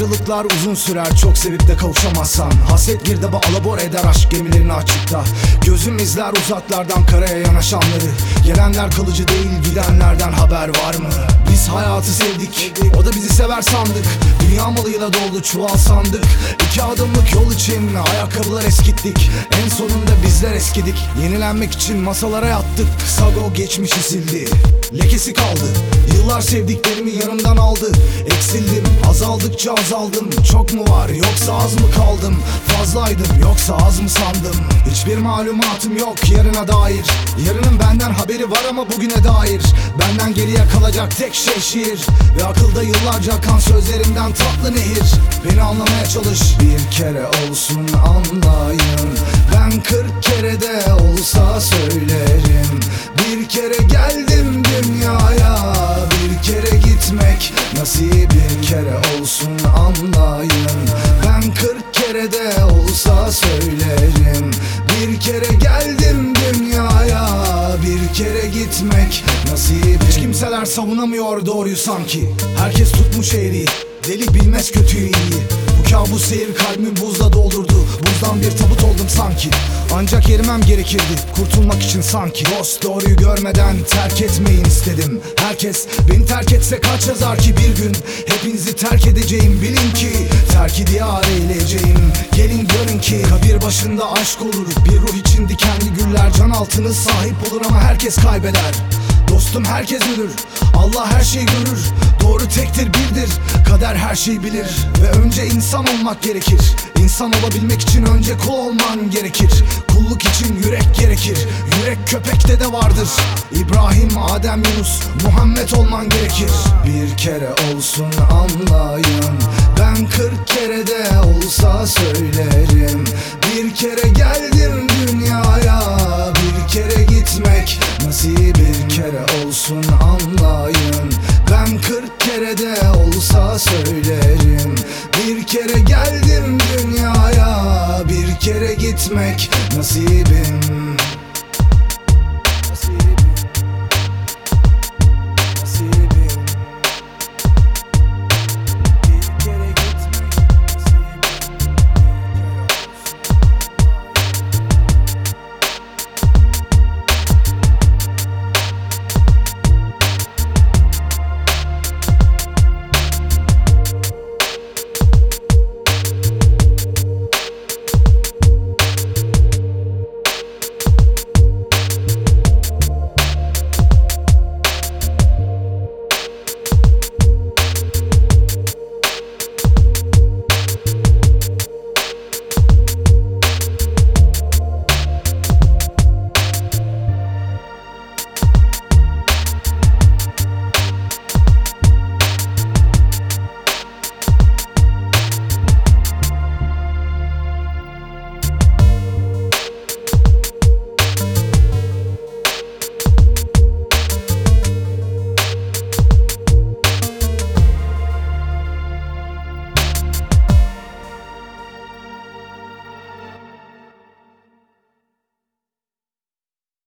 Ayrılıklar uzun sürer, çok sevip de kavuşamazsan. Hasret girdabı alabor eder aşk gemilerini açıkta. Gözüm izler uzaklardan karaya yanaşanları. Gelenler kalıcı değil, gidenlerden haber var mı? Biz hayatı sevdik, o da bizi sever sandık. Dünya malıyla doldu çuval sandık. 2 adımlık yol için ayakkabılar eskittik. En sonunda bizler eskidik. Yenilenmek için masalara yattık. Sago geçmişi sildi, lekesi kaldı. Yıllar sevdiklerimi yanımdan aldı. Eksildim, azaldıkça azaldım. Çok mu var yoksa az mı kaldım? Fazlaydım yoksa az mı sandım? Hiçbir malumatım yok yarına dair. Yarının benden haberi var ama bugüne dair. Benden geriye kalacak tek şey şiir. Ve akılda yıllarca akan sözlerimden tatlı nehir. Beni anlamaya çalış, bir kere olsun anlayın. Ben 40 kere de olsa söylerim. Bir kere geldim dünyaya, bir kere gitmek nasip. Bir kere olsun anlayın. Ben 40 kere de olsa söylerim. Bir kere geldim dünyaya, bir kere gitmek nasip. Hiç kimseler savunamıyor doğruyu sanki. Herkes tutmuş eğriyi, deli bilmez kötüyü iyi. Bu kabus seyir kalbimi buzla doldurdu. Buzdan bir tabut oldum sanki. Ancak erimem gerekirdi kurtulmak için sanki. Dost doğruyu görmeden terk etmeyin istedim. Herkes beni terk etse kaç yazar ki bir gün hepinizi terk edeceğim. Bilin ki terki diyar eyleyeceğim. Gelin görün ki kabir başında aşk olur. Bir ruh için dikenli güller can altını sahip olur ama herkes kaybeder. Dostum herkes ölür, Allah her şeyi görür. Doğru tektir birdir, kader her şeyi bilir. Ve önce insan olmak gerekir. İnsan olabilmek için önce kul olman gerekir. Kulluk için yürek gerekir. Yürek köpekte de vardır. İbrahim, Adem, Yunus, Muhammed olman gerekir. Bir kere olsun anlayın. Ben 40 kere de olsa söylerim. Bir kere geldim dünyaya, bir kere gitmek nasip. Bir kere